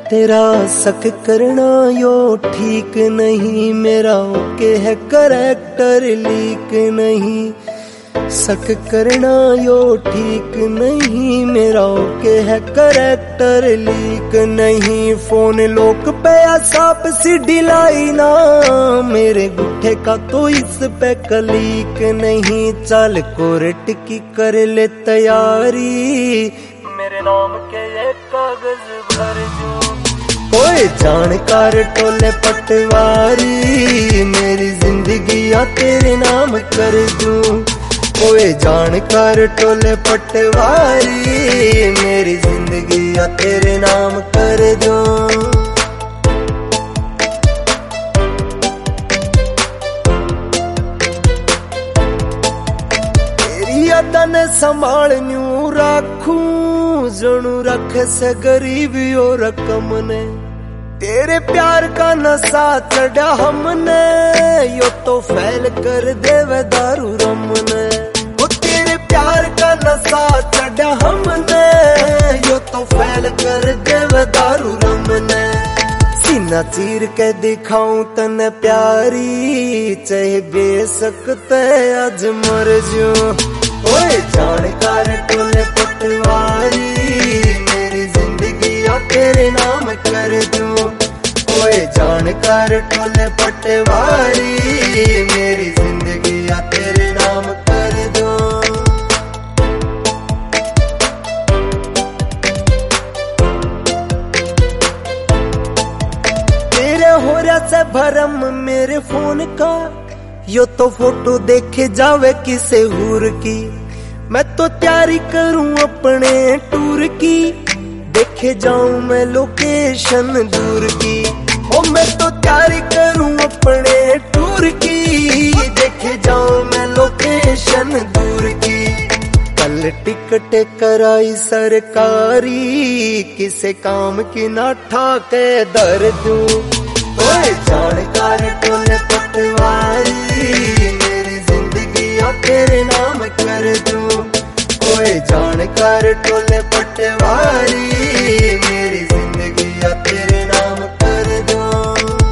तेरा शक करना यो ठीक नहीं, मेरा ओके है करैक्टर लीक नहीं। शक करना यो ठीक नहीं, मेरा ओके है करैक्टर लीक नहीं। फोन लोक पे सांप सीढ़ी लाई ना, मेरे गुट्ठे का तो इस पे कलीक नहीं। चल कोर्ट की कर ले तैयारी, मेरे नाम के ये कागज भर जो। कोई जानकार टोले पटवारी, मेरी जिंदगी या तेरे नाम कर दूं। कोई जानकार टोले पटवारी, मेरी जिंदगी या तेरे नाम कर दूं। तेरी यादां ने संभाल न्यू राखूं, जणू रख से गरीबी और रकम ने। तेरे प्यार का नशा चढ़ा हमने, यो तो फैल कर देवे दारू रम ने। वो तेरे प्यार का नशा चढ़ा हमने, यो तो फैल कर देवे दारू रम ने। सीना चीर के दिखाऊं तने प्यारी, चाहे बेशक ते आज मर जो। ओए जानकार टोले पटवारी, मेरी जिंदगी या तेरे नाम कर दूं। ओए जानकार टोले पटवारी, मेरी जिंदगी या तेरे नाम कर दूं। तेरे हो रहा से भरम मेरे फोन का, यो तो फोटो देखे जावे किसे हूर की। मैं तो तैयारी करूं अपने टूर की, देखे जाऊं मैं लोकेशन दूर की। ओ मैं तो तैयारी करूं अपने टूर की, देखे जाऊं मैं लोकेशन दूर की। कल टिकट कराई सरकारी, किसे काम की ना ठाके दर दूं। ओए जानकार टोले पटवारी, मेरी जिंदगी या तेरे नाम कर दूं। ओए जानकार टोले पटवारी, मेरी जिंदगी या तेरे नाम कर दूं।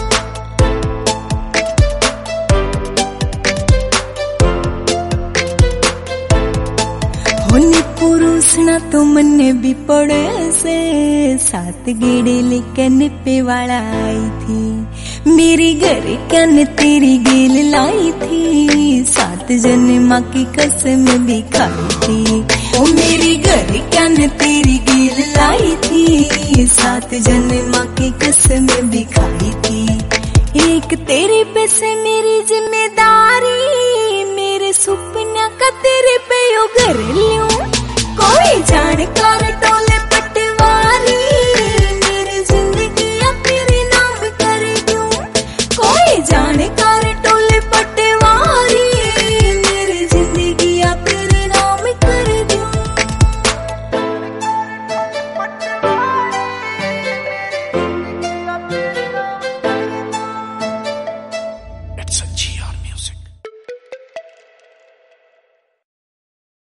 होने पुरुष ना तो मन्ने भी पड़े से, 7 गेड़े लेकर निपे वाला आई थी। मेरे घर कन तेरी गेल लाई थी, 7 जन्म की कसम भी खाई थी। ओ मेरे घर कन तेरी गेल लाई थी, 7 जन्म की कसम भी खाई थी। एक तेरे पे से मेरी जिम्मेदारी, मेरे सुपना का तेरे पे यो घर लूं। कोई जानकार तो